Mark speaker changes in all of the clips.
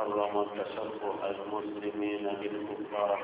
Speaker 1: حرم تشبه المسلمين بالكفار.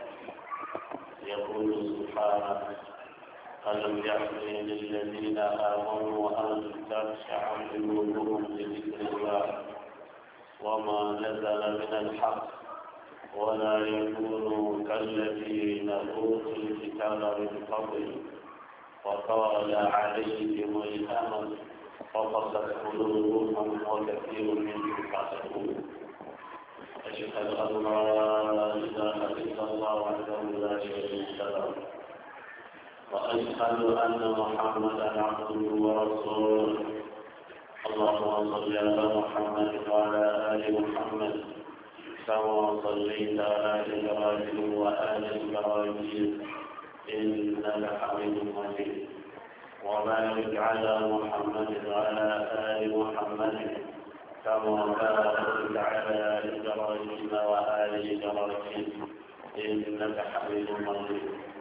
Speaker 1: يقول سبحانه: ألم يحن للذين آمنوا أن تخشع قلوبهم لذكر الله وما نزل من الحق ولا يكونوا كالذين أوتوا الكتاب من قبل وطال عليهم الأمل فقست قلوبهم وكثير منهم فاسقون. أشهد أن لا إله إلا الله وحده لا شريك له وأشهد أن محمدا عبده ورسوله. اللهم صل على محمد وعلى آل محمد كما صليت على إبراهيم وآل إبراهيم إنك حميد مجيد. وبارك على محمد وعلى آل محمد كما باركت على إبراهيم وآل إبراهيم إنك حميد مجيد.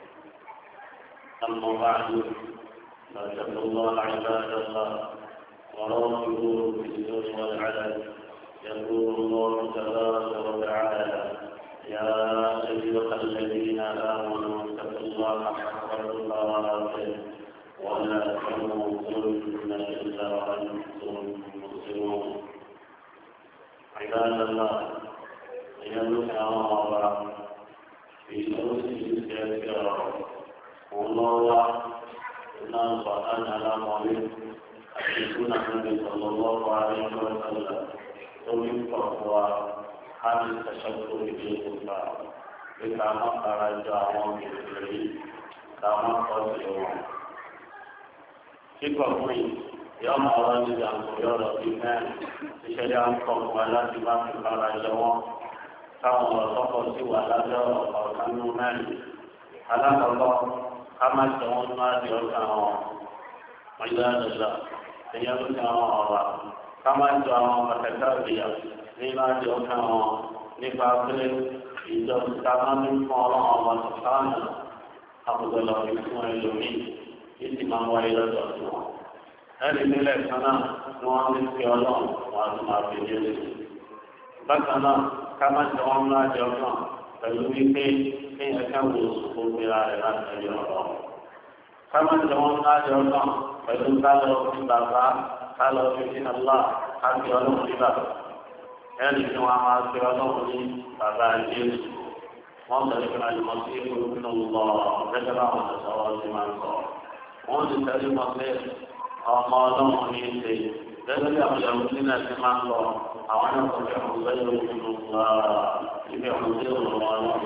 Speaker 1: أما بعد فاتقوا الله عباد الله وراقبوه في السر والعلن. يقول الله تبارك وتعالى: يا أيها الذين آمنوا اتقوا الله حق تقاته ولا تموتن إلا وأنتم مسلمون. عباد الله، يدعو الله في أوسط كثيرة والله إن القرآن على مؤمن أشهدون النبي صلى الله عليه وسلم ومن فهو عن التشبه بالكفار كما خرج عن الكريم كما قصدوا كفرين يوم أراد أن يرى الإيمان بشريعة ولا تبقى خرجوا كما وصفوا ولا جرى وكانوا مالي على الله كما تقول ما يركعون. عباد الله، يركعون كما يركعون متكبرين لما يركعون لفاقل إذا كان الله سبحانه أفضل من المؤمنين إتمام وإلى الرسول. هذه السنة نوامس في الله وأسمع في جلسه. بكنا كما تقولنا يركعون فالوفي كي يكون الصفوف إلى الناس اليوم. كما جمعنا جمعنا فإن قالوا في الله قالوا في الله حتى يولون لله. يعني جمعنا سيولون لي بابا الجيش وانطلقنا المسيح ابن الله ذكره نسوى زمان صار وانطلق المسيح أمالهم لي ذلك يولون زمان صار أولا فكروا غير ابن الله يبيعون غير الله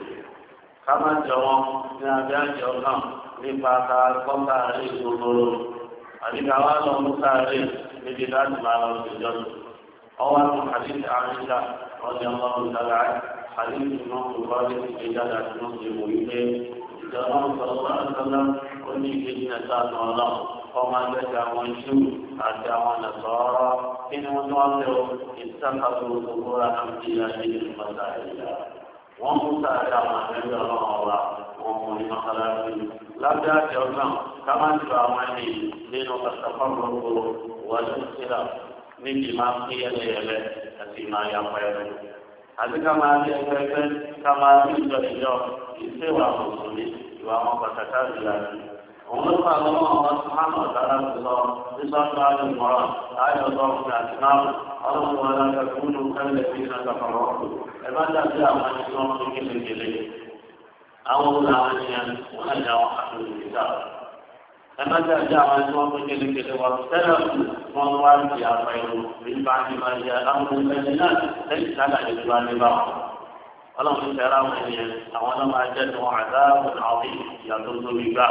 Speaker 1: kama jọ̀wọ́ ní abẹ́ àjọ náà nípa ká kọ́ńtà rí gbogbo àdìgbà wa lọ mú sáré níbi láti máa lọ sí ìjọsìn. ọwọ́ àti àdìgbà àríṣà ọdẹ ọmọ ìdára àdìgbà náà kò bá lè fi jáde àti náà ti wò wípé ìjọba ń sọ ọ́ àtọ́lá ó ní ìkejì ẹ̀ta àtọ̀ náà ọmọ ẹgbẹ́ àwọn iṣu àti àwọn nàṣọ́rọ́ kí ni wọ́n tó wá lé o ìtàkàtò gbogbo àti ìyáṣẹ́ ìmọ̀ta ìyá. wọ́n mú sáré àwọn ẹgbẹ́ ọlọ́run ọba wọn mú ní mọ́sálásí lábẹ́ àti ọ̀gbọ́n ká máa ń lo àwọn ẹni nínú pàṣípàá gbogbo wọlé sílá níbi máa ń pín ẹlẹ́yẹlẹ àti máa ya pẹ́ẹ́rẹ́. àti ká máa ń lé ẹgbẹ́ ká máa ń ìjọ ìṣèwà mùsùlùmí ìwà àwọn pàtàkì àgbìlànà. òun ló fà lọ́wọ́ àwọn sùhánù ọ̀dára tó sọ nígbàgbọ́ àti mọ́ràn láyọ̀ ọ̀dọ́ àti náà ọlọ́run wọn lára kúlù kẹ́lẹ́ sí iná kàfàrọ̀ ẹ̀bá dàbí àwọn ẹni tí wọ́n fi kékeré àwọn olùlàwọn ènìyàn wọn náà yà wọn àtúntò ìjà ẹ̀bá dàbí àwọn ẹni tí wọ́n fi kékeré wọn tẹ́lẹ̀ wọn wá di àpẹẹrẹ nípa ní máa yẹ àwọn ẹni náà lẹ́yìn sábà ní ìlú àdébà ọlọ́run ti tẹ̀ra àwọn ènìyàn àwọn náà máa jẹ́ tiwọn àdáàbò àwọn ìyàtọ̀ tóbi gbà.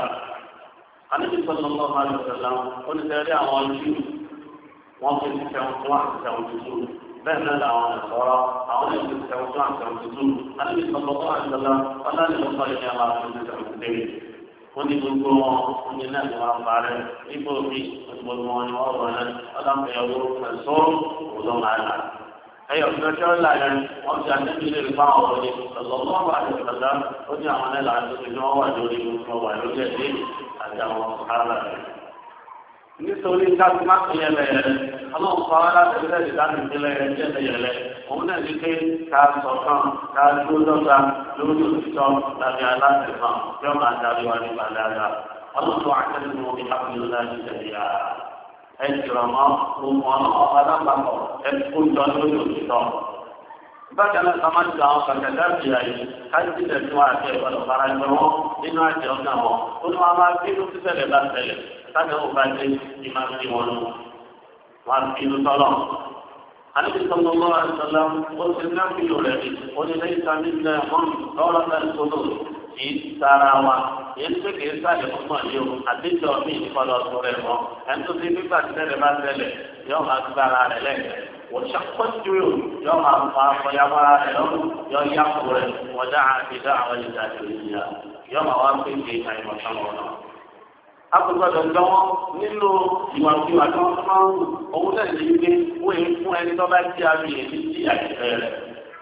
Speaker 1: àníbi sọ́nà lọ́wọ́ máa lọ sọ̀rọ̀ ó ní tẹ̀lé àwọn ojú wọ́n fi ti tẹ̀wọ̀n tó àti tẹ̀wọ̀n tuntun bẹ́ẹ̀ náà làwọn ẹ̀sọ́rọ́ àwọn èèyàn ti tẹ̀wọ̀n tó àti tẹ̀wọ̀n tuntun àníbi sọ́nà lọ́wọ́ àti sọ̀rọ̀ ọ̀dà ni wọ́n sọ ilé àwọn àti tẹ̀wọ̀n tuntun wọ́n ní gbogbo wọn ní náà ni wọ́n parẹ́ nígbà òbí gbogbo wọn ni wọ́n wọ̀ náà ọ̀dà pẹ̀lú ẹ̀sọ́ òun máa là. ẹ̀yọ̀ ìgbẹ́jọ́ ńlá yẹn wọ́n ti àtẹ́bí lè rí fáwọn ọ̀rọ̀ ní ọ̀sọ̀gbọ́n àti ìgbàgbá ó ní àwọn ẹ̀là àti ìgbà wọn wà lórí wọn wà lórí ẹ̀dẹ́ àti àwọn ọ̀hárà rẹ̀. nítorí káàkiri má pín yẹlẹyẹlẹ ọlọ́run pa wá láti ilé ìdáná ìpínlẹ̀ yẹlẹyẹlẹ òun náà ní pé ká ṣọ̀kan ká dúró dọ́gba lórí òtítọ́ lábẹ́ aláṣẹ kan tí wọ́n máa darí wa nípa dáadáa ọlọ́run àtẹnudọ́ wọn bí káfíńtì láti tẹ̀lé ya ẹ jùlọ mọ́ gbogbo ọ̀nà ọ̀pá lápapọ̀ ẹ kó jọ lórí òtítọ́. bákan náà sábà ti àwọn kàkàdá ìyá yìí káyọ̀tì tẹ̀sí wọn àti ẹ̀fọ́ lọ́kàrà jọ wọn nínú àti ọ̀gá wọn ó ní wọn máa bínú sísẹ̀lẹ̀ bá tẹ̀lẹ̀ sábẹ́ wọn bá dé ìmá sí wọn lọ wọn bínú tọ́lọ̀. àníbi sọ́nà lọ́wọ́ àṣọlá ó ti ná bínú rẹ̀ rí ó ní lẹ́yìn sábẹ́ ilẹ̀ wọn lọ́rọ̀ náà sọ́nà kì í sára wa yẹn pé kì í sáré fún ọ̀yẹ́ o àdéjọ́ mi ìfọdọ̀ sọ̀rọ̀ ẹ̀ mọ́ ẹni tó ti nígbà tí tẹ́lẹ̀ bá tẹ́lẹ̀ yóò máa gbára rẹ̀ lẹ́yìn. وشقته يوم فيامر له يقبل ودعا بدعوى الجاهلية يوم واقف في أي مكان akọ̀gbọ́dọ̀ lọ́wọ́ nínú ìwàkiwà tí wọ́n máa ń òun náà lè gbé wọ́n èyí fún ẹni tó bá jí àmì èyí sí àìsẹ́ rẹ̀.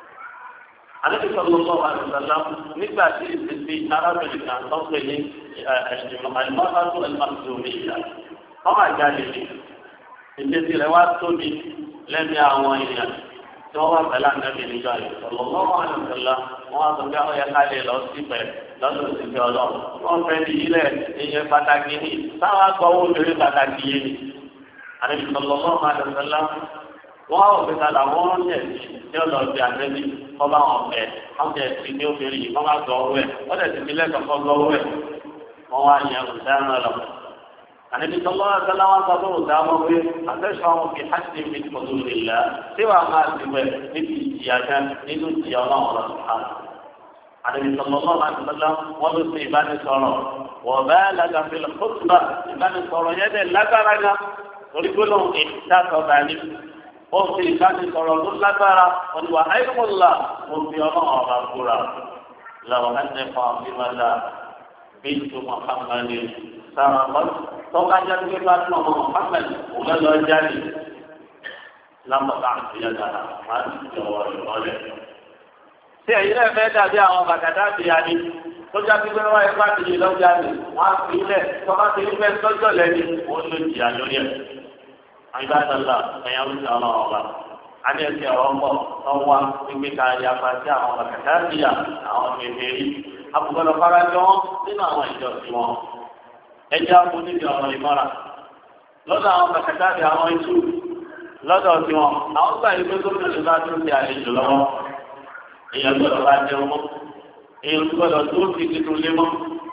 Speaker 1: Àlejò sọ̀rọ̀ lọ́wọ́ àlùsàlá nígbà tí ìsinmi arábìnrin kan tó pè ní àìmọ́sájú ẹ̀lmọ́sọ̀rọ̀ ìyá. Ọmọ àjáde ni ìdésí rẹ̀ wá tóbi lẹ́ni àwọn èèyàn tí wọ́n wá pẹ̀lú àgbẹ̀bí níjọ́ yìí. Sọ̀rọ̀ lọ́wọ́ àlùsàlá wọ́n á sọ pé àwọn yẹn ká lè lọ sí pẹ̀lú lọ́dún òsìkè ọlọ́run wọ́n fẹ́ ní ilẹ̀ ìyẹn pàtàkì ní táwọn agbọ̀wọ́ obìnrin pàtàkì yé ni. àdébìsọ̀lọ́mọ́ àdàbẹ̀lá wọ́n á òfin kalà wọ́n ń yẹ̀ tí ó lọ sí àtẹ́bí wọ́n bá wọn fẹ́ wọ́n tẹ̀ sí ní obìnrin yìí wọ́n bá gbọ́ owó ẹ̀ wọ́n tẹ̀ sí ilé kọ̀ọ̀kan gbọ́ owó ẹ̀ wọ́n wá yẹ ọ̀dáná lọ. àdébìsọ̀lọ́ àdàbẹ̀lá wọn sọ fún ọ̀dáná pé àtẹ́sọ̀ àwọn fi hàṣì mi kọ̀ọ̀dù ìlà tí wàá máa ti wẹ̀ níbi ìjìyà kan nínú ìjìyà ọlọ́run lọ́sùn àdébí sọlọ́lọ́ àti sọlọ́ wọ́n ló ṣe ìbánisọ̀rọ̀ wọ́n bá lágàfẹ́ lọ́kọ́tùbà ìbánisọ̀rọ̀ yẹn dẹ̀ lágbára gan torí gbólóhùn ìdásọ̀bà ni ó ṣe ìbánisọ̀rọ̀ tó lágbára wọn ni wà áyọ̀mọ̀lá mo fi ọmọ ọba kúra làwọn ẹni fún abimala bí tó Muhammad sára lọ tọ́ka jáde pé bá tún ọmọ Muhammad òun lọ jáde lápapọ̀ àti yàtọ̀ máa ń jọ̀wọ́ ìrọ̀lẹ́. Tí ẹ̀yin náà fẹ́ dàbí àwọn bàtàdá ti ya ni, tó já sí pé wọ́n yẹ pàtì yìí lọ́jà ni, wọ́n á fi ilẹ̀ tó bá ti fẹ́ lọ́jọ́ lẹ́ni, wọ́n ló jìyà lórí ẹ̀. Àyíbádọ́là ẹ̀yàn ń sọ ọlọ́run ọba. A ní ẹsẹ̀ ọ̀rọ̀ pọ̀ tó wá wípé ká yapa sí àwọn bàtàdá ti yà àwọn kékeré. Àbùkọ́lọ̀ fara jọ wọn nínú àwọn ìjọ sí wọn. Ẹjẹ́ á fún níbi ọ̀rọ̀ ìmọ̀ra. Lọ́dọ̀ àwọn bàtàdá ti àwọn iṣu lọ́dọ̀ sí wọn. Àwọn gbà yìí pé gómìnà bá tún ti àlejò lọ́wọ́. Èèyàn gbọ́dọ̀ bá jẹun mọ́, èèyàn gbọ́dọ̀ tó ti tuntun lé mọ́.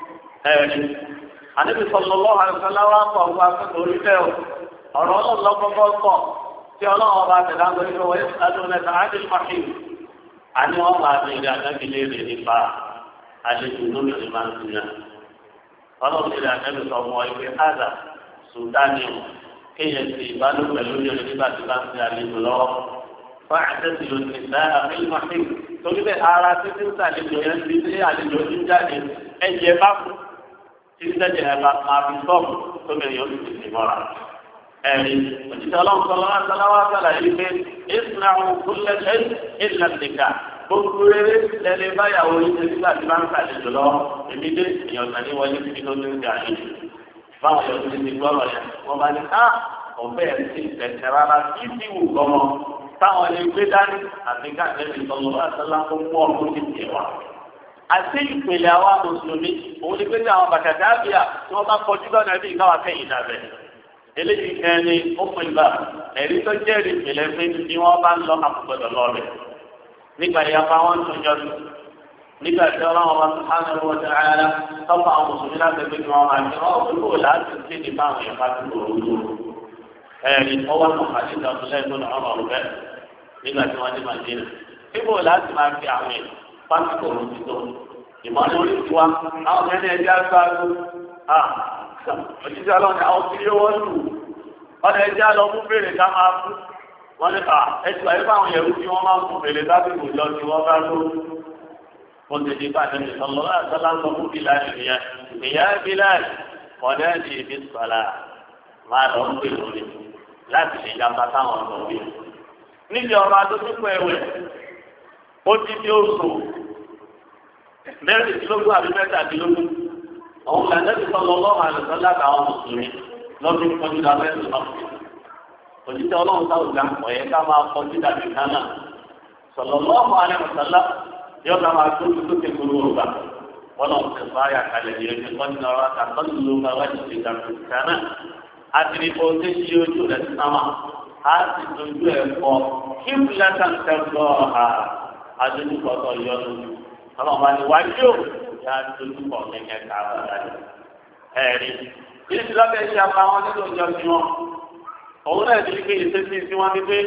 Speaker 1: Àníbi sallallahu alaihi wasallam pọ̀ wá akẹ́kọ̀ọ́ orí bẹ́ẹ̀ o. Ọ̀rọ̀ ọlọ́run lọ́kọ́kọ́ pọ̀ tí ọlọ́run ọba tẹ̀lá ń gbé wọ́n adùn ẹ̀ka ádìl mahim. Àní wọ́n máa fi ìrìn àjẹ́bílẹ̀ rẹ̀ nípa àlejò lómìnir máa ń sìn náà. Ọlọ́run ti rẹ̀ àjẹ́bí sọ fún ọ ìwé ádà Sùdánì kéèyàn ti ìbálò pẹ̀lú yẹn nígbà tí bá ń sin àlejò lọ́wọ́. فاعتزلوا النساء في المحيط torí bẹ́ẹ̀ ara títí ń sàlejò yẹn ti ṣe àlejò ń jáde ẹ̀jẹ̀ bá kú tí sẹ́jẹ̀ ẹ̀ bá máa fi sọ́ọ̀mù tó bẹ̀rẹ̀ yóò ti ti mọ́ra. ẹ̀rí òjijì ọlọ́run sọlọ́ aláwọ̀ sọ̀rọ̀ yìí pé ìsúná àwọn kúlẹ̀ṣẹ̀ ìlànà nìkà gbogbo rere lẹ́lẹ́ báyàwó yìí ṣe nígbà tí bá ń sàlejò lọ èmi dé èèyàn kan ní wọlé tí tó ti ń jà yìí báwọn yóò ti gbọ́rọ̀ yẹn wọ́n bá ní ọ̀bẹ́ ẹ̀ ti tẹ̀tẹ̀ rárá kí ti wù kọ́mọ táwọn lè gbé dání àti káàkiri ìtọ́lọ́ àtàlà tó mú ọdún ti tẹ̀ wá. àti ìpìlẹ̀ àwa mùsùlùmí òun ni pé ní àwọn bàtàkì àbíyá tí wọ́n bá kọjú lọ́nà ẹbí káwá kẹ́yìn dàbẹ̀. eléyìí kan ní ó pin ìgbà ẹ̀rí tó jẹ́rìí ìpìlẹ̀ pé ní wọ́n bá ń lọ àkùgbọ̀dọ̀ lọ rẹ̀. nígbà ìyapa wọn tún jọ sí. nígbà tí ọlọ́run bá subhanahu wa ta'ala tọ́pọ̀ àwọn mùsùlùmí láti gbé ní wọn àti wọn láti ṣe ní báwọn ìyapa tó lòó ẹ̀rí ọwọ́ àwọn àdéhùn ọ̀sẹ̀ tó nà ọmọ rẹ̀ nígbà tí wọ́n ti máa dé náà. Bíbò láti máa fi àwọn ẹ̀ pásítọ̀ lójú tó. Ìmọ̀lẹ́ orí tiwa, àwọn ẹni ẹ̀jẹ̀ aṣáájú. Òṣìṣẹ́ ọlọ́run àwọn tí yóò wọ́n lù. Ọ̀nà ẹ̀jẹ̀ lọ mú bèrè ká máa kú. Wọ́n ní ẹ̀sùn àyíká àwọn yẹ̀rù tí wọ́n máa ń fún bèrè lábìbò lọ tí wọ́n bá lò. Wọ́n ti di bàtẹ́ mi sọ̀rọ̀ láti sọ fún Bíláàlì nìyẹn. Ìyá Bíláàlì ọ̀dẹ́ ti fi sọ̀lá máa lọ ń pè lórí láti ṣe ìjàmbá táwọn ọ̀dọ́ wí. níbi ọ̀rọ̀ adójúkọ ẹ̀wẹ̀ ó ti di oṣù mẹ́rìndínlógún àbí mẹ́tàdínlógún òun là nẹ́bí sọ lọ́wọ́ àlùsọ láti àwọn mùsùlùmí lọ́dún kọjú lábẹ́ ìlú òjijì ọlọ́run táwọn ìgbà ọ̀yẹ́ ká máa kọjú dàbí kánà sallallahu alaihi wasallam yóò ká máa tó ké gbogbo ọgbà wọn lọ sí ẹ̀fọ́ ayà kalẹ̀ ní ẹgbẹ́ kọ́jú náà wá kàtọ́jú ló máa wájú sí dàbí kánà àti ní kó tẹ́ sí ojú rẹ̀ sáma á sì dojú ẹ̀ pọ̀ kí fúlẹ́tà ń tẹ́gbọ́ àdójúkọ̀tọ̀ yọnu ọlọ́run bá ní wájú yá dojúkọ̀ kẹ́kẹ́ ká bàtà ẹ̀rí kí ni lọ́bẹ̀ ṣe apá wọn nínú ìjọ sí wọn òun náà ti gbé ìṣesí sí wọn ní pé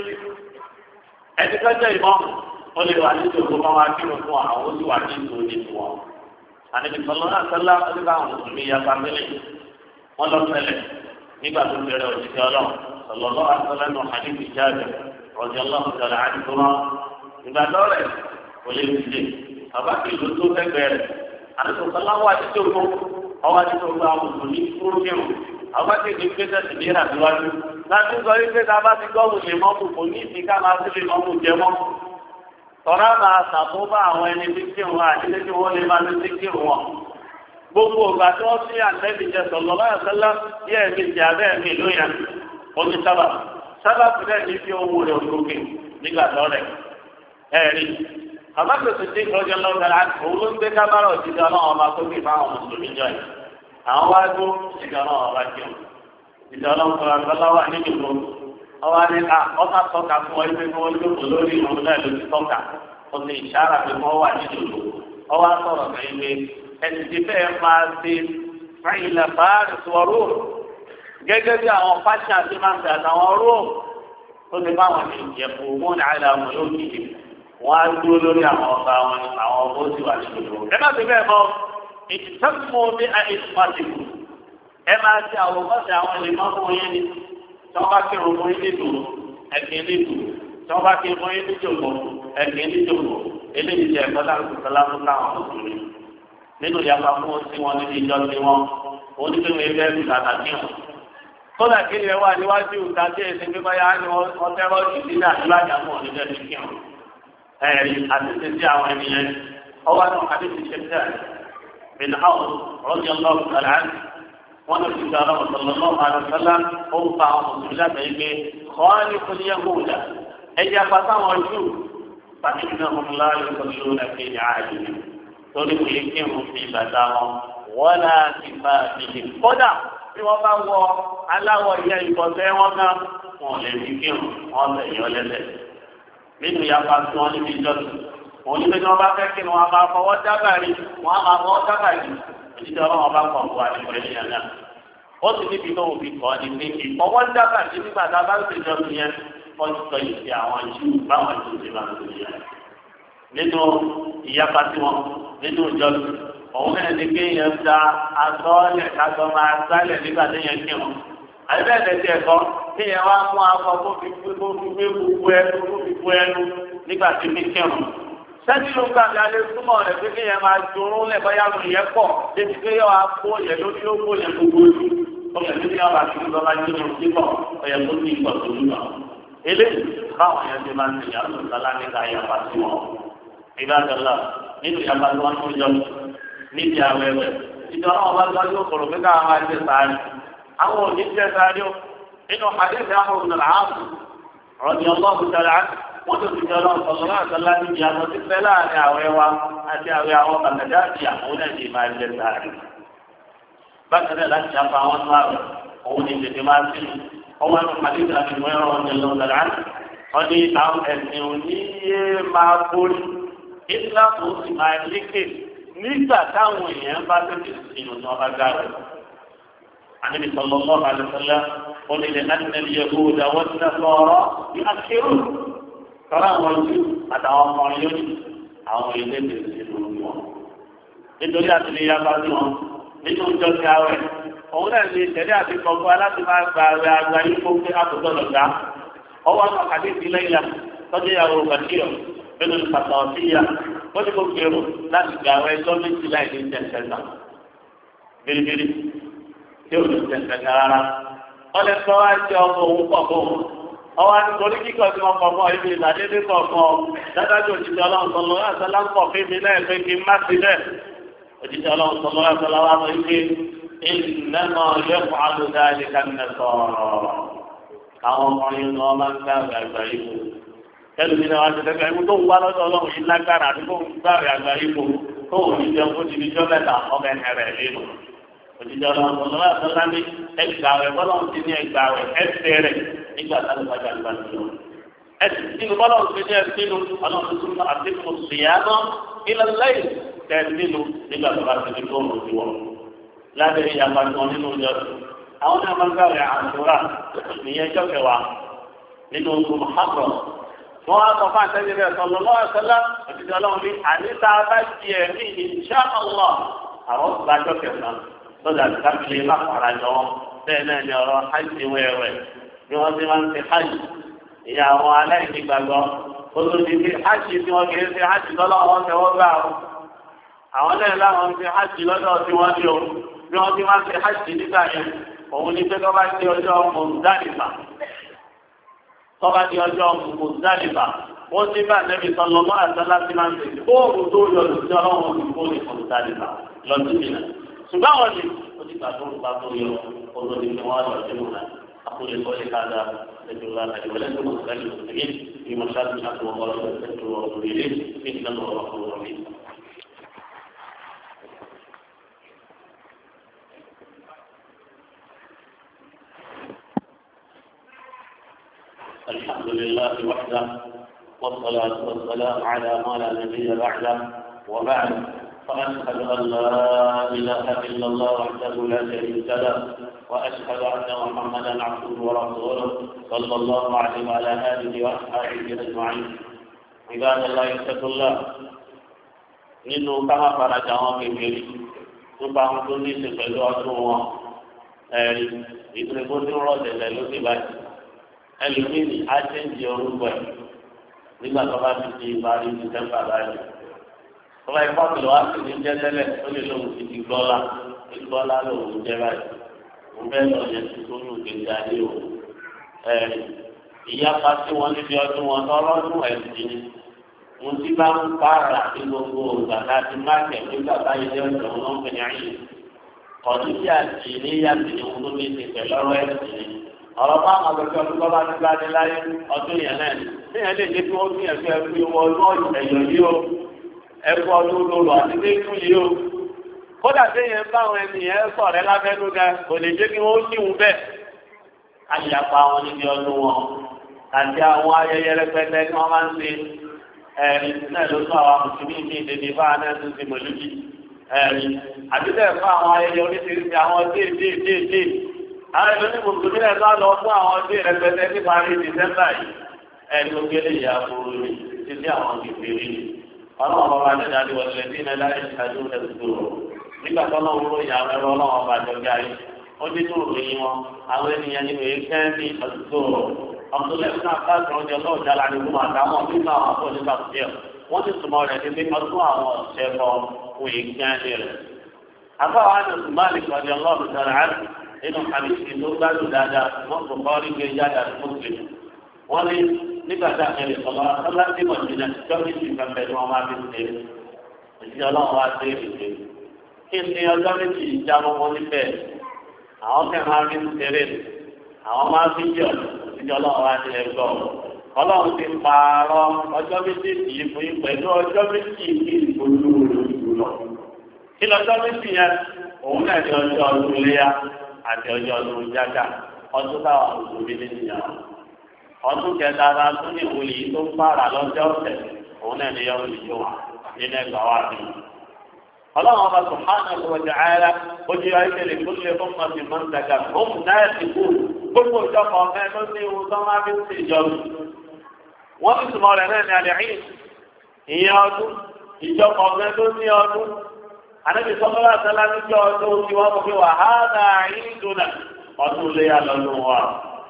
Speaker 1: ẹni kọjá ìmọ̀ ó lè wà nínú ìṣòro kan wá kí ló fún àwọn ó sì wà ní ìṣòro ní tiwọn àníbi sọlọ náà sọlá ọdún bá àwọn mùsùlùmí ya pàmílì wọn lọ ṣẹlẹ̀ nígbà tó bẹ̀rẹ̀ òṣìṣẹ́ Ọlọ́run sọlọ lọ àtọlẹ nù àdìbì jáde ọjọ Ọlọ́run sọlọ àdìbò wọn ìgbà dọrẹ kò lè fi lè bàbá kì í ló tó fẹ́ bẹ̀rẹ̀ àdìbò sọlá wà títí òkú ọwọ́ àti gbogbo àwọn mùsùlùmí kúrò kírun àwọn tí kì í gbé tẹ̀sí ní ìrànlọ́wọ́ láti sọ wípé tá a bá ti gbọ́wò lè mọ́kù kò ní ìsìn ká máa sílé mọ́kù jẹ mọ́. tọ́lá máa ṣàkóbá àwọn ẹni tí kírun àdílé tí wọ́n lè máa ní sí kírun wọn. gbogbo ìgbà tí wọ́n sí àtẹ́bí jẹ sọ̀lọ́ láyọ̀sẹ́lá bí ẹ̀mí jẹ abẹ́ ẹ̀mí ló yàn ó ní sábà fúnẹ̀ ní fi owó rẹ̀ òkè nígbà tó rẹ̀ ẹ̀rí. àbáṣepọ̀ tí ìtọ́jú ọlọ́gbẹ̀rẹ̀ òun ló ń gbé kábàárà òjijì ọlọ́run ọba tó kì fáwọn mùsùlùmí jọ yìí àwọn wá tó ìjọ náà ọba jẹun ìjọ náà fọlá fọlá wà nínú ìlú ọba ní ọba tọ́ka fún ọ ibi tí wọ́n lóko lórí ìrùn náà ló ti tọ́ka ó ti ìṣára pé wọ́n wà nínú ìlú ọba sọ̀rọ̀ kẹ́yìn pé ẹni tí bẹ́ẹ̀ máa ṣe fáyìlà báàrì sọ̀rọ̀ gẹ́gẹ́ bí àwọn fáṣà ti máa ń ṣe àtàwọn ró tó ti bá wọn ní ìjẹ̀kù wọn ní àìlà wọn yóò kìí wọn á dúró lórí àwọn ọba wọn àwọn ọba ó sì wà nínú ìlú ẹ má ti bẹ́ẹ̀ mọ́ ìtìsẹ́kùn bí àìsùmátìkù ẹ máa ti àwòkọ́sẹ̀ àwọn ènìyàn fún yín ni tí wọ́n bá kírun fún yín nínú ẹ̀kẹ́ nínú tí wọ́n bá kírun fún yín níjòkó ẹ̀kẹ́ níjòkó eléyìí jẹ́ ẹ̀kọ́ láti sọlá fún káwọn ọ̀sùnrin nínú ìyàpá fún ọtí wọn níbi ìjọ sí wọn onídìrí ẹgbẹ́ fi kàkà kí wọn. kódà kí ni ẹ wà níwájú ìta tí èsì pípa yá ni wọ́n tẹ́wọ́ ìdílé àdúrà fún ọ̀nìjẹ́ ti kí wọn. ẹ̀rí àti títí àwọn ènìyàn ọwọ́ náà àdéhùn ṣe بن عوف رضي الله تعالى عنه ونبي صلى الله عليه وسلم أوقع رسولات به خالق اليهود أي فتاة وجوه فإنهم لا يصلون في عادهم تريد يكيهم في بداهم ولا كفاتهم قدع tí wọ́n bá wọ aláwọ̀ ìyẹ́ ìkọ̀sẹ́ wọn náà wọn lè fi kírun wọn lè yọ lẹ́lẹ̀ nínú ìyapa tí wọ́n níbi ìjọsìn òun ní pé tí wọ́n bá fẹ́ kí ni wọ́n máa fọwọ́ dábàrí wọ́n á máa fọwọ́ dábàrí òjijì ọlọ́wọ́n bá kọ̀ wá ní pẹ̀lú ìyá náà ó sì níbi tó fi kọ́ ni pé ìfọwọ́ dábàrí nígbà tá a bá ń ṣèjọ sí yẹn wọ́n ti sọ ìṣe àwọn jù báwọn jù ṣe máa ń ṣe yẹn nínú ìyapa tí wọn nínú ìjọsìn òun náà ní pé yẹn da asọ́ọ̀lẹ̀ kásọ̀ máa sálẹ̀ nígbà tí yẹn kí wọn àbẹ́ẹ̀lẹ̀ tí ẹ̀kọ́ tí yẹn wá mú akọ kó fi gbé ẹnu nígbà tí mi kí wọn sẹ́ni ló ń gbà mí alẹ́ súnmọ́ rẹ̀ pé kí yẹn máa jorún lẹ̀ báyà ló yẹ pọ̀ débi pé yọ akó yẹn lórí ó kó yẹn gbogbo ojú ọmọ ìlú ní ọba àti ìjọba jẹ́ ní ìpọ̀ ọ̀yẹ tó ní ìpọ̀ tó lù náà. eléyìí báwọn yẹn ti máa ń tẹ̀yà lọ sálá nígbà yàpá sí wọn. ìgbàdàlà nínú yàpá tí wọ́n tún jọ níbi àwẹ̀wẹ̀ ìjọ náà wọ́n bá yóò kọ̀rọ̀ pé káwọn máa jẹ sáré. àwọn òní jẹ sáré o nínú àdéhùn àwọn wọ́n tó ti jọlọ́ ọ̀sọ̀rọ̀ àtọ́lá ní ìyàtọ̀ tí fẹ́ láàrin àwẹ̀ wa àti àwẹ̀ àwọn bàtàdá àti àwọn ẹ̀dì máa jẹ sáré. bákan náà láti ṣàpá àwọn tó àwẹ̀ òun ni tètè máa sí ọmọ ẹnu àdéhùn àti ìwé ọ̀rọ̀ ọ̀jẹ̀ lọ́dọ̀lá wọ́n ní àwọn ẹ̀sìn oníyé máa borí Islam ó sì máa lékè nígbà táwọn èèyàn bá tètè sínú ní ọba gáàrẹ̀. النبي صلى الله عليه وسلم قل لأن اليهود والنصارى يؤخرون ترى موجود أتعامل يوم أو يدين يسلمون nítorí àtìlẹyìn abájú wọn nínú ìjọ ti àwẹ̀ òun náà lè tẹ̀lé àti kọ̀ọ̀kan aláti máa gba àwẹ̀ àgbà yìí fún pé àbùdó lọ́gá ọwọ́ àwọn àkàdé ìdílé ìyá tọ́jú ìyàwó bàtíọ̀ nínú ìpàtà ọ̀sí ìyá wọ́n ti kó gbèrò láti gba àwẹ̀ ẹjọ́ méjì láì ní ìjẹ̀sẹ̀ta bìrìbìrì tí ò ní ìjẹ̀sẹ̀ta rárá wọ́n lè sọ wá sí ọmọ òun pọ̀ fún un ọwọ́ àtìkọ́rí kíkọ́ tí wọ́n kọ̀ fún ọ ibi ìdádédé kọ̀ọ̀kan dádájọ́ òjijì ọlọ́run sọ̀rọ̀ àṣálá ń pọ̀ fún mi náà pé kí n má sí bẹ́ẹ̀ òjijì ọlọ́run sọ̀rọ̀ àṣálá wa sọ pé إنما يفعل ذلك النصارى àwọn ọmọrin ní wọn máa ń gbàgbé àgbà ipò ẹlòmínà wa ti dẹgbẹ ẹmu tó ń wá lọ́dọ̀ Ọlọ́run yìí lágbára àti tó ń gbàgbé àgbà ipò tó ń ní jẹun fún ìdíjọ mẹ́ta ọmọ ẹnẹ rẹ lénu òjijì Ọlọ́run tó lọ́wọ́ àtọ́lá ní ẹgbàwẹ̀ bọ́lọ́run ti ní ẹgbàwẹ̀ ẹsẹ̀ rẹ̀ nígbà táwọn ìbájà ń bá ti lọ. ẹsẹ̀ nínú bọ́lọ́run ti ní ẹsẹ̀ nínú Ọlọ́run tó tún àti mùsùlùmí ilẹ̀ lẹ́yìn tẹ̀ nínú nígbà tó bá ti di fóònù ti wọ̀. lábẹ́ ìyàpá tí wọ́n nínú ìjọ àwọn náà máa ń gbàgbé àṣùrà ìyẹn jọ́ kẹwàá nínú oṣù Muharram wọ́n á sọ fún àtẹ́jẹ́rẹ́ sallallahu alaihi wasallam òṣìṣẹ́ Ọlọ́run ní àníta bá di ẹ̀mí insha Allah àwọn gbàjọ́ kẹsàn-án lọ́dà káfílẹ̀ má fara jọ wọn bẹ́ẹ̀ náà ni ọ̀rọ̀ hajj wẹ̀wẹ̀ bí wọ́n ti máa ń fi hajj ìyá àwọn aláìní gbàgbọ́ olódi fi hajj tí wọ́n kìí fi hajj lọ́dọ̀ wọn tẹ wọ́n gbà ó àwọn náà láwọn fi hajj lọ́dọ̀ tí wọ́n ní o bí wọ́n ti máa ń fi hajj nígbà yẹn òun ní pé tó bá di ọjọ́ Muzdalifa tọ́ba di ọjọ́ Muzdalifa wọ́n ti bá nẹ́bí sọlọ́mọ́ àtàlá ti máa ń tẹ̀lé fóònù tó yọ lùsí ọlọ́run ti fóònù Muzdalifa lọ́dún mìíràn ṣùgbọ́n àwọn ni ó ti gbà tó ń gbà tó yọ olórí ni wọ́n lọ sí wọn أقول قولي هذا أستغفر الله لي ولكم ولسائر المسلمين في مشاهد الحق والله واستغفر وأتوب إليه إنه هو الغفور الرحيم. الحمد لله وحده والصلاة والسلام على ما لا نبي بعده وبعد فأشهد أن لا إله إلا الله وحده لا شريك له وأشهد أن محمدا عبده ورسوله صلى الله عليه وعلى آله وأصحابه أجمعين عباد الله اتقوا الله nínú káwá farajà wọn kékeré nípa àwọn tó ní ìṣe pẹ̀lú ọdún wọn ẹ̀rí ìdúró tó ń rọ̀ tẹ̀lẹ̀ ló ti báyìí ẹlòmíì á ṣe ń di orúkọ ẹ̀ nígbà tó bá ti di ìparí December báyìí tọ́lá ipá tó wá sí ní jẹ́ tẹ́lẹ̀ ó lè lóun ti di gbọ́lá lòun jẹ́ báyìí mo fẹ́ lọ yẹn tó ní òkèèjì ayé o ìyapa tí wọ́n níbi ọdún wọn lọ́rọ́dún ẹ̀sìn ni mo ti bá ń bára ní gbogbo gbàgbá tí má tẹ̀ nígbà báyìí lé ọ̀dọ̀ wọn ń pènyà yìí ọdún tí a sì ní yàtì ní ohun tó ní ti pẹ̀lú ọ̀rọ̀ ẹ̀sìn ni ọ̀rọ̀ bá àwọn akẹ́kọ̀ọ́ ọdún bọ́lá ti gbá ní láyé ọdún yẹn náà ní yẹn lè jẹ́ kí wọ́n fi ẹ̀fẹ́ ẹ̀fẹ́ ọdún ẹ̀yọ̀ yìí o ẹ̀fọ́ ọdún lòlù àti lẹ́kùn yìí o kódà téèyàn bá àwọn ènìyàn sọ̀rọ̀ lábẹ́nú gan kò lè jẹ́ kí wọ́n níwùú bẹ́ẹ̀ àyàpá wọn níbi ọdún wọn àti àwọn ayẹyẹ rẹpẹtẹ tí wọ́n máa ń ṣe ẹ̀rí náà ló tún àwọn mùsùlùmí ní ìdèdè bá náà tún ti mọ̀lúbí ẹ̀rí àti bẹ́ẹ̀ fún àwọn ayẹyẹ oríṣiríṣi àwọn déédéé àwọn ìlú ní mùsùlùmí náà tó lọ fún àwọn dé rẹpẹtẹ nípa ní December yìí ẹ̀rí ó gẹ́lẹ́ ìyá fúru ní títí àwọn kékeré ní ọlọ́run ọba ní ìdájọ́ wọlé ní ilẹ̀ láì ṣáájú ẹ̀sùn nígbà tó lọ́wọ́ ròyìn àwọn ẹ̀rọ ọlọ́run ọba àjọgá yìí ó ní tó ròyìn wọn àwọn ènìyàn nínú èékẹ́ ní ọ̀dùnkò ọ̀dùnlẹ̀ fún àkáàtì ọjọ́ ọlọ́run jára ní gbogbo àtàwọn nínú àwọn àpò nípa òṣìṣẹ́ wọ́n ti sùnmọ́ rẹ̀ ní pé ọdún àwọn ọ̀ṣẹ́ bọ fún èékẹ́ ní rẹ̀. àbáwá ní sùmáàlì kọjá ọlọ́run jára nínú àbísí tó gbádùn dáadáa wọ́n kò kọ́ rí gbé jáde àti mọ́sílẹ̀ wọ́n ní nígbà tá a kẹ́lẹ̀ sọ̀rọ̀ ọlá tí mo ti náà jọ́bí ti kan bẹ̀ tí wọ́n máa fi ṣe ìṣẹ́ ọlọ́run wá sí ìṣe kí ni ọjọ́ méjì ìjà mọ́mọ́ níbẹ̀ àwọn kẹ́ máa fi ń ṣeré àwọn máa fi yọ̀ ìṣẹ́ ọlọ́run wá sí ẹgbọ́ ọlọ́run ti pààrọ̀ ọjọ́ méjì yìí fún yín pẹ̀lú ọjọ́ méjì kí ìgbòlú olóògbé lọ kí lọ́jọ́ méjì yẹn òun náà ní ọjọ́ ọdún léyà àti ọjọ́ ọdún jágà ọdún táwọn òṣèlú ní ìyàwó ọdún kẹta ara tún ní ìwòye yìí tó ń fara lọ́jọ́ ọ̀sẹ̀ òun náà ní yọ̀ọ́ ìjọ wa nínú ẹgbàá wa bí. ọlọ́run ọba subhanahu wa ta'ala ojú ayélujára ìgbólẹ̀ fún ọmọdé mọ́tàgà òun náà ti kú gbogbo ìjọba ọ̀fẹ́ ló ní ewu tó máa fi ń ṣe ìjọba. wọ́n ti sùnmọ́ rẹ̀ náà ní àdéhìn ìyẹn ọdún ìjọba ọ̀fẹ́ ló ní ọdún. àdébí sọ́kọ́lá sẹ́lá níjọ́ ọdún tí wọ́n mọ̀ pé wàhálà ìdùnnà ọdún léyà lọ́dún wa.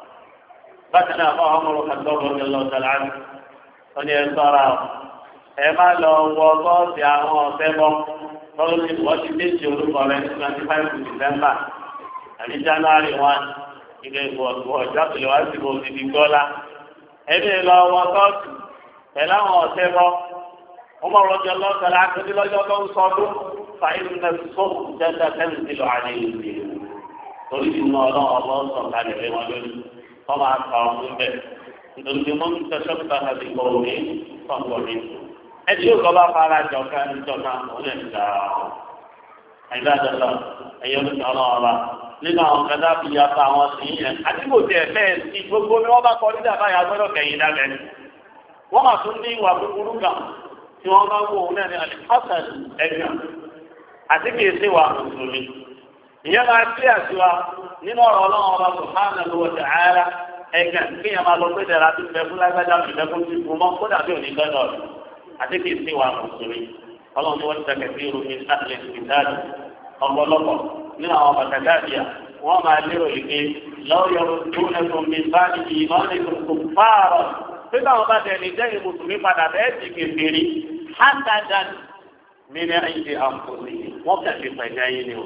Speaker 1: bákan náà fún àwọn ọmọ kan tọ́gbọ́n ní ọlọ́ọ̀tà láàrín wọn ni ẹ sọ́ra ẹ má lọ wọ bọ́ọ̀sì àwọn ọ̀fẹ́ bọ́ tọ́lú ní wọ́n ti déjì orúkọ rẹ̀ ní 25 December àbí January 1 ilé ìwọ̀sùn ọjọ́ àpèlè wá sí ìbò òdìdí gbọ́lá ẹbí lọ wọ bọ́ọ̀sì pẹ̀lú àwọn ọ̀fẹ́ bọ́ wọ́n mọ̀ rọ́jò ọlọ́ọ̀tà láàrín lọ́jọ́ tó ń sọdún فإن الصدة تنزل عليه تريد أن الله صلى عليه وسلم طبعا قام به nítorí wọn ń tẹsán bàtà bí kò ní fọwọ́ mi ẹni yóò kọ́ bá fara jọ̀ká níjọba wọn lè gbà ẹgbẹ́ àdàlọ́ ẹ̀yọ́ ní sọ̀rọ̀ ọ̀la nínú àwọn kẹta fi yàtọ̀ àwọn sí yẹn àdìgbò tiẹ̀ bẹ́ẹ̀ sí gbogbo ni wọ́n bá kọ́ nígbà báyà gbọ́dọ̀ kẹ̀yìn dábẹ́ wọ́n máa tún ní ìwà búburú kan tí wọ́n bá wọ òun náà ní alifásàn ẹ̀gbọ́n àti kìí sí wa mùsùlùmí ìyẹn máa kí àtiwá nínú ọ̀rọ̀ ọlọ́run ọba subhanahu wa ta'ala ẹ̀gàn kí ẹ máa lọ pé dẹ̀ra tó fẹ́ fún lágbájá tó fẹ́ fún fífún mọ́ kó dàbí òní gbọ́dọ̀ rẹ̀ àti kì í sí wa mùsùlùmí ọlọ́run tí wọ́n ti tẹ̀kẹ̀ sí irú mi sáàlẹ̀ ìdáàdì ọ̀pọ̀lọpọ̀ nínú àwọn bàtàkàdìyà wọ́n máa lérò ìpè lọ́yọ̀rọ̀ tó ẹ̀sùn mi bá ní ìmọ̀ nínú kò fáàrọ̀ pé báwọn bá tẹ̀ ní jẹ́yìn mùsùlùmí padà bẹ́ẹ̀ ti kékeré hátàdàn mí ní àyíṣe àǹfọ̀sì wọ́n kẹ̀kẹ́ pẹ̀lú ẹyin ni o.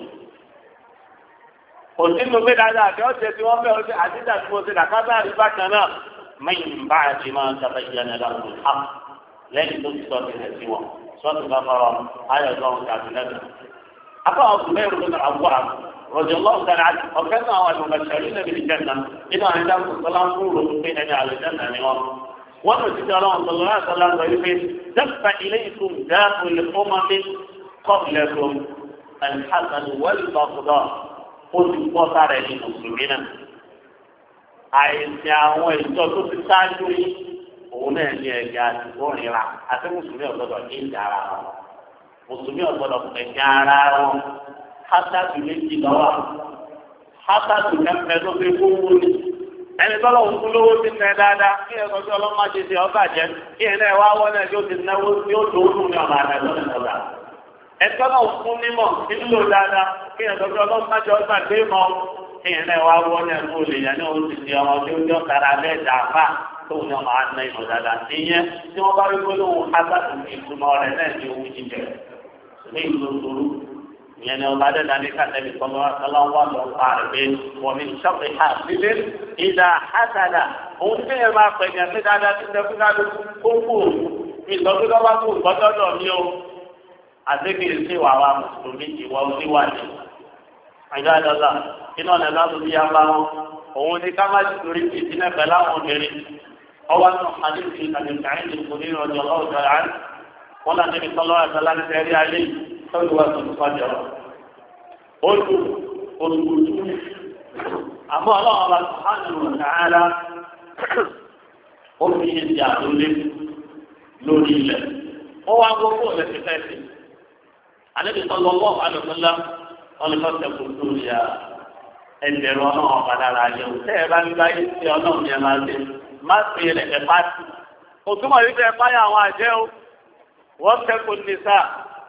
Speaker 1: òsínú gbé dáadáa àti ọ̀sẹ̀ tí wọ́n fẹ́ ọ̀sẹ̀ àtijọ́ tí mo ṣe dàkábà rí bákan náà mẹ́yìn bá àti máa ń sábà yẹn ní ẹ̀dá ọ̀hún lẹ́yìn tó ti sọ tilẹ̀ sí wọn sọ́ọ̀tù bá fọ̀rọ̀ ayọ̀dọ̀ tàbí lẹ́nu. afọ ọkùnrin ẹ̀rọ ló àwọ̀ rọ̀jò lọ́wọ́ dára ọ̀fẹ́ náà àwọn àlùmọ̀ṣẹ́rì lẹ́bi ìjẹta nínú àwọn ẹ̀dá sọ́lá ń kúrò pé ẹni àlùjẹ́nà ni wọn. wọ́n lò títí ọlọ́run sọ̀rọ̀ sọ́lá ń sọ wípé dẹ́pà ilé ìkùn dáàbò lè fọ́ máa fi kọ́ọ̀lẹ́kùn alḥasan wàlúbàkúdọ̀ ó ti pọ́ sára ẹni mùsùlùmí náà. àìsí àwọn ìjọ tó ti sáájú yìí òun náà ní ẹ̀jẹ̀ àdúgbò rírà àti mùsùlùmí ọ̀gbọ́dọ̀ ní ìjà ara wọn. mùsùlùmí ọ̀gbọ́dọ̀ ẹ̀jẹ̀ ara wọn. hátàtù méjì lọ́wọ́ hátàtù kẹfẹ́ ló fi kú wú ni. ẹni tọ́lọ̀ ń kú lówó ti tẹ̀ dáadáa kí ẹ̀ sọ́jọ́ ọlọ́mọ ṣe ṣe ọgbà jẹ́ kí ẹ̀ náà wá wọ́n náà yóò ti náwó yóò lòónù ní ọmọ àtàlọ́ ẹ̀tọ́ náà fún mímọ̀ nílò dáadáa kí ẹ̀ sọ́jọ́ ọlọ́mọ ṣe ọgbà gbé mọ́ kí ẹ̀ náà wá wọ́n náà kó lè yẹn ní oṣù tí ọmọ tí ó jọ kára bẹ́ẹ̀ dàáfà tó ní ọmọ àná ìmọ̀ dáadáa ìyẹn tí wọ́n bá rí gbólóhùn hásàtù ìtumọ̀ rẹ̀ náà ní owó jíjẹ ní ìlú òṣòro ìyẹn ni ọba dẹ́dá ní kàtẹ́bí sọlọ́wọ́ lọ pa rẹ̀ pé wọ́n mi sọ́kè ha sílé ìdá hásàdà òun tí ẹ máa pẹ̀ yẹn pé dáadáa ti dẹ́kun dáadọ́ kó kú ìtọ́jú tó bá kú gbọ́dọ̀ mi o àtẹ́kìrì sí wàhálà mùsùlùmí ìwọ oníwà ní àjọ́dọ́là iná ọ̀nà láti bí apá wọn òun ni ká má ti torí ìdí náà pẹ̀lú àwọn obìnrin ọwọ́ náà àdéhùn àdéhùn ìdìbò nínú ọjọ́ ọlọ́ọ̀dọ́ rẹ̀ wọ́n láti fi sọ́lọ́ àtàlá ní sẹ́rí ayé tọ́jú wa tuntun fàjọ ojú olùkùtù àmọ́ ọlọ́run ọba sùhánù ọ̀tàrà ó fi ṣe ti àdúlé lórí ilẹ̀ ó wá gbogbo ọ̀lẹ́sẹ̀ fẹ́ẹ̀sì àdébí sọ́lọ́ ọlọ́run àlùfẹ́lá ọlọ́fẹ́ kò tó yà ẹgbẹ̀rún ọlọ́run ọba dára ayé o tẹ́ ẹ bá ń gbáyé sí ọlọ́run yẹn máa ṣe má fi ilẹ̀ ẹ̀ pàṣẹ òtúmọ̀ yìí fẹ́ báyà àwọn àjẹ́ o wọ́n kẹ́kọ̀ọ́ ní sáà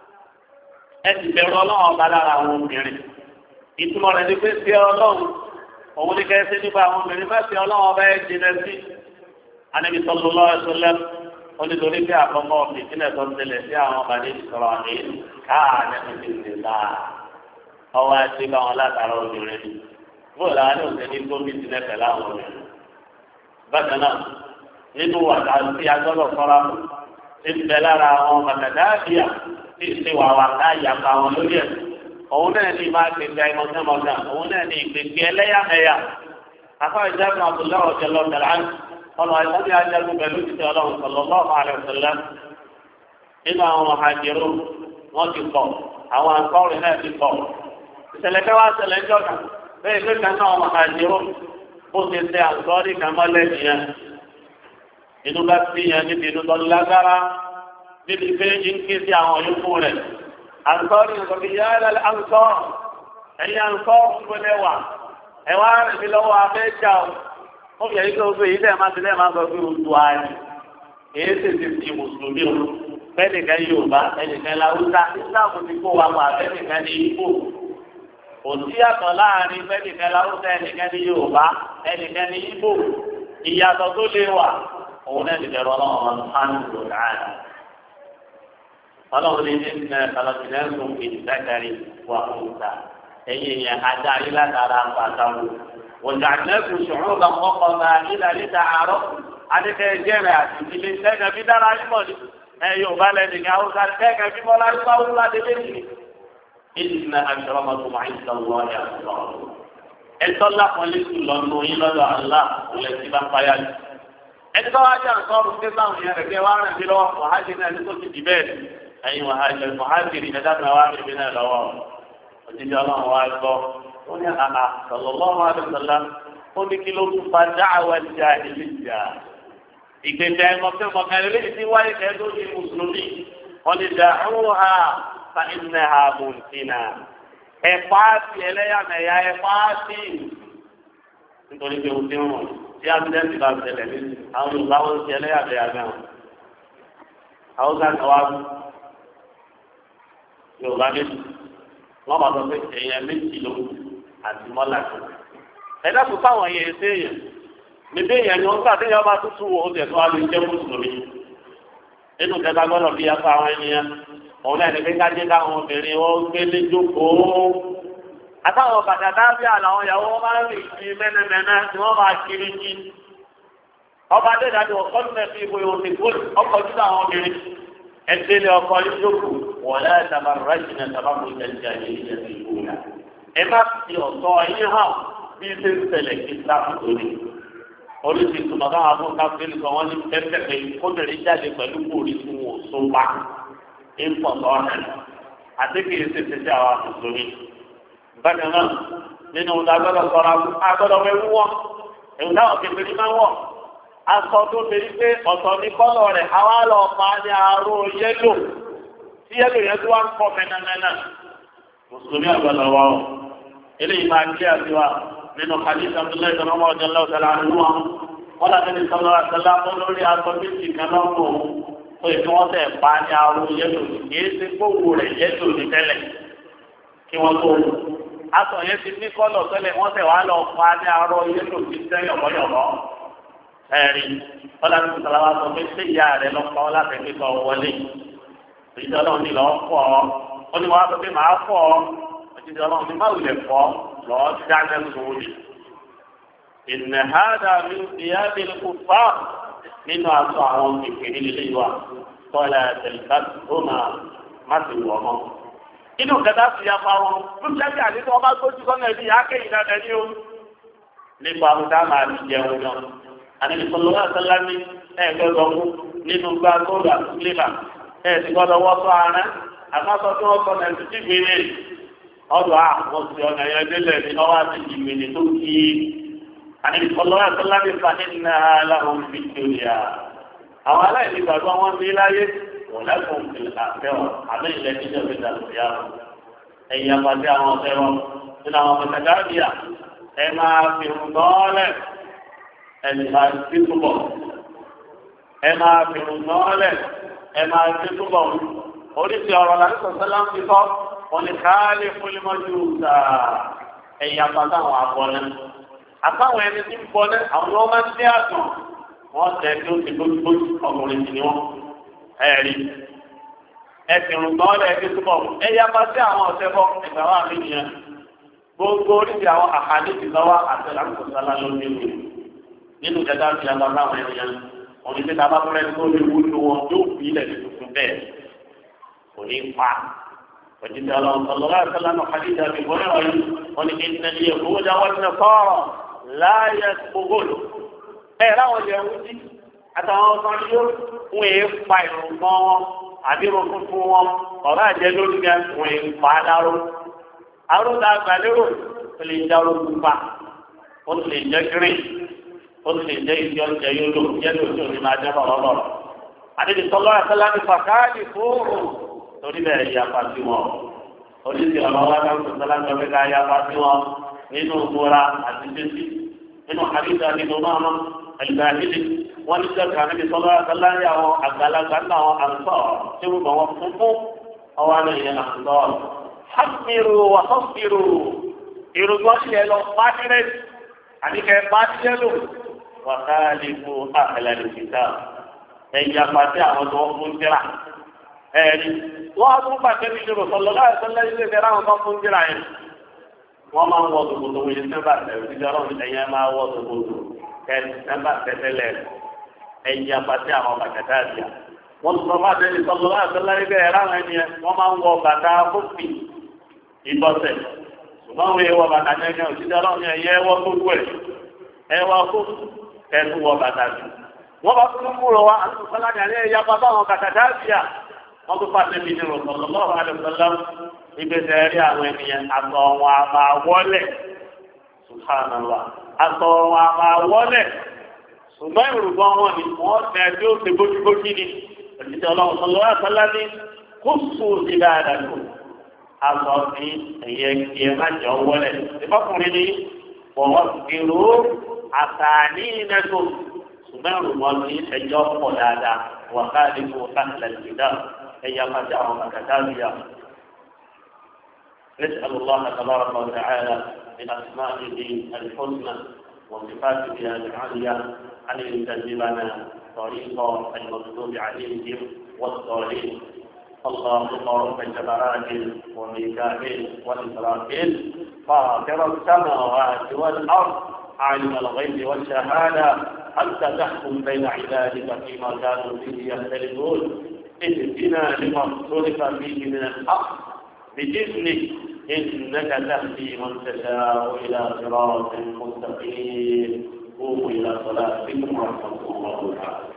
Speaker 1: ẹ̀sìn bẹ̀rù ọlọ́run ọba lára àwọn obìnrin ìtumọ̀ rẹ̀ ní pé sí ọlọ́run òun ní kẹ́sí nípa àwọn obìnrin bá sí ọlọ́run ọba ẹ̀ jìnà sí Ànábì sallallahu alaihi wasallam onítorí pé àkọ́kọ́ ìpínlẹ̀ tó ń tẹ̀lé sí àwọn ọba ní ìsọ̀rọ̀ àmì káàdé ìdílé ọwọ́ àti bá wọn látara obìnrin bóòlù àwọn òṣèlú ní gómìnà lẹ́fẹ̀ẹ́ láwọn obìnrin bákan náà nínú wàtá sí agbọ́dọ̀ fọ́ra ìbẹ̀ lára àwọn bàtàdáàbíà tí ìṣe wà wà ká yàgbà wọn lórí ẹ̀ òun náà ní máa gbègbè àìmọ̀tẹ́mọ̀tẹ́ òun náà ní ìgbègbè ẹlẹ́yàmẹ̀yà afárá ìjágun àbúlá ọ̀jẹ̀ lọ́tẹ̀lá ọ̀nà ìwọ́n ní ajagun pẹ̀lú títẹ̀ ọlọ́run sallallahu alaihi wasallam nínú àwọn mọ̀hàjẹ́rù wọ́n ti pọ̀ àwọn àǹkọ́rin náà ti pọ̀ ìṣẹ̀lẹ̀ kẹwàá ṣẹlẹ̀ ń jọ̀gà bẹ́ẹ̀ pé kan náà mọ̀hàjẹ́rù ó ti ṣe àǹkọ́rí kan mọ́lẹ̀ nìyẹn inú bá sí yẹn níbi inú tó lágbára níbi pé ń ké sí àwọn yòókù rẹ̀ àǹkọ́rí nǹkan bí yá ẹ̀ àǹkọ́ ẹ̀yìn àǹkọ́ gbọ́dẹ̀ wà ẹ̀wá rẹ̀ mi lọ́wọ́ abẹ́jà ó fi ẹ̀yìn tó gbé yìí lẹ́ẹ̀ máa ti lẹ́ẹ̀ máa sọ pé oṣù ààrẹ èyí sì ti fi mùsùlùmí o bẹ́ẹ̀nìkan Yorùbá ẹnìkan Láwùsá Ìsìláàmù ti kó wa pa bẹ́ẹ̀nìkan ní Ìgbò kò sí yàtọ̀ láàrin bẹ́ẹ̀nìkan Láwùsá ẹnìkan ní Yorùbá ẹnìkan ní Ìgbò ìyàtọ̀ tó lé wà òun náà ti bẹ̀rù ọlọ́run ọ̀hánù lòdàánù ọlọ́run ní ní ọlọ́sìnẹ́sùn ìdíjákàrí wà fúnta ẹ̀yìn yẹn ajá ayé látara pàtàkì wọ̀jà nẹ́sùn ṣòro bá kọ́kọ́ náà nílà níta àárọ̀ adékẹ́ jẹ́rẹ̀ àti ìdílé sẹ́gẹ̀ bí dára yímọ̀ ni ẹ Yorùbá lẹ́nu ní Haúsá sẹ́gẹ̀ bí mọ́lá yímọ̀ wúlá délé nìyí inna akramakum 'inda Allahi atqakum. ẹ̀tọ́ lápọn lẹ́sùn lọ́nà yín lọ́dọ̀ àlá òun ẹ̀sìn bá ń payá jù. ẹni tó wá jẹ́ àǹsọ́ọ̀rù pé báwọn yẹn rẹ̀ kẹ́ wá rìn mí lọ́wọ́ mọ̀hájì náà ní tó ti dì bẹ́ẹ̀ ẹ̀yin mọ̀hájì rí ẹ̀dá kan wá rìn mí náà lọ́wọ́ òjijì ọlọ́run wá gbọ́ ó ní àhà sallallahu alaihi wasallam ó ní kí ló tún fa da'wa jahiliyya ìgbésẹ̀ mọ̀kànlélẹ́ lẹ́yìn tí wáyé kẹ́ẹ́dọ́ ní mùsùlùmí wọ́n ní da'uha fa innaha muntina ẹ̀fá sí ẹlẹ́yàmẹ̀yà ẹ̀fá sí nítorí pé o ti ń rùn tí accident bá ṣẹlẹ̀ ní àwọn Yorùbá wọn ti ẹlẹ́yàmẹ̀yà náà àwọn kan wá Yorùbá méjì wọ́n bá sọ pé èèyàn méjì ló àti mọ́là kan ẹ̀dá tó fáwọn yẹn ṣe èèyàn níbi èèyàn ni wọ́n gbà tí yọba tuntun wo oúnjẹ tó wá lè jẹ́ mùsùlùmí nínú kẹta gbọ́dọ̀ bí apá àwọn ènìyàn òun náà ní pé ká jẹ́ káwọn obìnrin wọn gbé lé jókòó àtàwọn bàtà dábíà làwọn ìyàwó wọn máa ń rìn sí mẹ́nẹ́mẹ́nẹ́ tí wọ́n máa kiri jí ọba adédájọ́ ọkọ ní ẹ̀fí ìbò ìwòsàn ìgbòlù ọkọ̀ ojú àwọn obìnrin ẹgbẹ́lẹ̀ ọkọ̀ ní jókòó wọ́n láì sábà rájìnà sábà kó jẹjẹ àyè ìjẹsì ìgbòlà ẹ má fi ọ̀tọ̀ yín hàn bí ṣe ń ṣẹlẹ̀ kí sáà lórí oríṣi ìtumọ̀ káwọn afọ́nká fẹ́lẹ̀ kan wọ́n ní pẹ́pẹ́pẹ́ kóbìnrin jáde pẹ̀lú kórì fún wọn tó bá ń pọ̀ lọ́rẹ̀ àti kì í ṣe ṣe sí àwọn àtúntòmí. bákan náà nínú agbọ́dọ̀ sọ̀rọ̀ agbọ́dọ̀ wẹ́wú wọn èwù táwọn kékeré máa ń wọ̀ aṣọ tó bẹ̀rẹ̀ pé ọ̀tọ̀ ní kọ́lọ̀ rẹ̀ àwa lọ pa ní aró yẹ́lò tí yẹ́lò yẹn tó wá ń pọ̀ mẹ́nàmẹ́nà mùsùlùmí àgbàlọ̀ wa ọ̀ eléyìí máa kí àtiwá nínú hadith Abdullahi ibn Umar radiyallahu ta'ala anhuma wọn làbẹ ní sọlọ àtàlà olórí aṣọ méjì kan náà mọ tó ìfi wọn tẹ pa ní aró yẹlò kìí ṣe gbogbo rẹ yẹlò ní tẹ́lẹ̀ kí wọn tó aṣọ yẹn ti ní kọlọ tẹ́lẹ̀ wọn tẹ wàá lọ pa ní aró yẹlò ní tẹ́lẹ̀ yọbọyọbọ ẹ̀rí wọn làbẹ ní sọlọ àtọ pé ṣé ìyá rẹ lọ pa ọ láti fi kọ wọlé ìjọ náà ní lọ fọ ọ ní wọn á sọ pé màá fọ ọ ìjọ náà ní má wulẹ̀ fọ lọ́ọ́ dáná lórí. Inna hada min thiyabil kuffar nínú aṣọ àwọn kékeré lílé wa tọ́lá tẹ̀lifá tó má ti wọ̀ mọ́. Inú kẹta fi ya pa wọn ló ń jẹ́bi àdéhùn ọba gbójú sọ́nà ẹbí akéyìn dáadáa ní o. Nípa ọ̀dà máa ti jẹun náà. Àdéhùn sọ̀rọ̀ wá sọ́lá ní ẹ̀ẹ́dọ́gbọ̀n nínú gbá góòlù àti sílẹ̀bà. Ẹ̀ẹ́dì gbọ́dọ̀ wọ́pọ̀ ara àmọ́sọ tí wọ́n sọ nàìjíríà ọdọ àwọn ti ọ̀nà yẹn délẹ̀ ní ọwọ́ àti ìgbìmọ̀ tó kí àníbi ọlọ́wọ́ àtọ́lábí fàánínà aláhùn victoria àwọn aláìní gbàgbọ́ wọn ní láyé wọ́n lẹ́kùn àfẹ́wọ̀n àbẹ́ ilẹ̀ níjọ́ fi dàlùfíà ẹ̀yìn àpàdé àwọn ọ̀fẹ́wọ̀n nínú àwọn mọ̀tàgáàbíà ẹ máa fi hùn lọ́ọ́lẹ̀ ẹ̀yìn máa fi túbọ̀ ẹ máa fi hùn lọ́ọ́lẹ̀ ẹ máa fi túbọ̀ oríṣi ọ̀rọ̀ làrí sọ̀sẹ́lá ń fi kọ́ wọ́n ní káálí fúnlẹ́mọ́jú ta ẹ̀yà pátá àwọn àbọ̀lẹ́. àtàwọn ẹni tí ń bọ̀lẹ́ àwọn ọmọ ń dé àtàn wọ́n tẹ̀ tí ó ti gbójúgbójú ọkùnrin sí ni wọ́n ẹ̀rí. ẹ̀sìn rùgbọ́n ẹ̀kí túbọ̀ ẹ̀yà pátá àwọn ọ̀sẹ̀ bọ́ ẹ̀gbà wà mí nìyẹn. gbogbo oríṣi àwọn àkàlẹ́ ti lọ́wọ́ àtẹ̀láńkọ̀sálá ló ní ìwé nínú ìjọba ti àgbà láwọn ènìyàn òní tí ta bá fẹ́rẹ́ tó lè wúlò wọn yóò fi ilẹ̀ tuntun bẹ́ẹ̀ kò ní pa. وجد الله صلى الله عليه وسلم حديث ابي هريره ولكن اليهود والنصارى لا يسبغون راوا اليهود àtàwọn kan yóò wọn èé pa ìrùngbọ́n wọn àbí irun fún wọn ọ̀rọ̀ àjẹ lórí ẹ̀ wọn èé pa á dáró àrùn àgbàlérò ó lè já ológun pa ó lè jẹ́ green ó lè jẹ́ ìdí ọjà yóò lò yẹ́lò tí ò ní máa jẹ́ bọ̀rọ̀bọ̀rọ̀ àdéhùn sọlọ́ àtàlà ní fàkáàdì fóòrò torí bẹ́ẹ̀ yapa sí wọn oníṣẹ́ ọ̀rọ̀ wa náà tó sọ́lá ń gbé ká yapa sí wọn nínú ìmúra àti títí nínú àdìsá nínú mọ́mọ́ ẹ̀gbẹ́ àdìsí wọ́n ní sẹ́kà níbi sọ́lá sọ́lá ń yà wọn àgbàlagbà náà wọn àǹtọ̀ tí wọ́n bọ̀ wọn funfun ọwọ́ náà yẹn àǹtọ̀ hàmìrù wà hàmìrù ìrùgbọ́n ṣe lọ pàṣẹ àdìkẹ́ pàṣẹ lò wà káàlì fún àkàlà nìkìtà ẹ̀yà pàṣẹ àwọn tó wọ́n fún jẹ́rà ẹ̀rí wọ́n á tún pàṣẹ ní ìṣòro sọ̀lọ́ láì sọ́lá ilé ìfẹ́ ráwọn kan fún jíra yẹn wọ́n máa ń wọ tòkòtò wọ́n yẹn sẹ́mbà tẹ̀lé ìjọ ọlọ́run ẹ̀yẹ máa wọ tòkòtò kẹ́ẹ̀sì sẹ́mbà tẹ́tẹ́lẹ̀ ẹ̀yẹ apàtẹ àwọn bàtà àbíà wọ́n tún sọ fún àtẹ́lẹ̀ sọ̀lọ́ láì sọ́lá ilé ìfẹ́ ráwọn ẹni yẹn wọ́n máa ń wọ bàtà fúnfì ìbọ̀sẹ̀ ṣùgbọ́n wọ́n yẹ wọ bàtà gẹ́gẹ́ òṣìṣẹ́ ọlọ́run ẹ̀yẹ ẹwọ́ gbogbo ẹ̀ ẹwọ́ kó ẹ̀tún wọ bàtà jù wọ́n bá tún múrò wá àtúnṣọ́lá ní alẹ́ ẹ̀yà bàbá àwọn bàtà dáàbìyà wọ́n tún pàṣẹ mi nínú ọ̀sọ̀lọ́wọ́ àdùnsọ́lá ìgbésẹ̀ rí àwọn ènìyàn àtọ̀ wọn a máa wọlé subhanallah àtọ̀ wọn a máa wọlé ṣùgbọ́n ìrùbọn wọn ni wọ́n tẹ̀ tí ó ṣe bójúbójú ni òṣìṣẹ́ ọlọ́run sọlọ́wọ́ àtọ́lá ní kó sùn sí dáadáa kù aṣọ ní ẹ̀yẹ kí ẹ má jẹ́ wọlé ìfọkùnrin ni wọ́n gbèrò àtàní nẹ́tò ṣùgbọ́n ìrùbọn ní ẹjọ́ pọ̀ dáadáa wàhálì kò fàtìlẹ̀ ìdá ẹ̀yà pàṣẹ àwọn kàkàtà bíyà. نسأل الله تبارك وتعالى من أسمائه الحسنى وصفاته العالية أن يجنبنا طريق المغضوب عليهم والضالين اللهم رب جبرائيل وميكائيل وإسرافيل فاطر السماوات والأرض عالم الغيب والشهادة أنت تحكم بين عبادك فيما كانوا فيه يختلفون اهدنا لما اختلف فيه من الحق بإذنك إنك تهدي من تشاء إلى صراط مستقيم قوموا إلى صلاتكم ورحمة الله تعالى.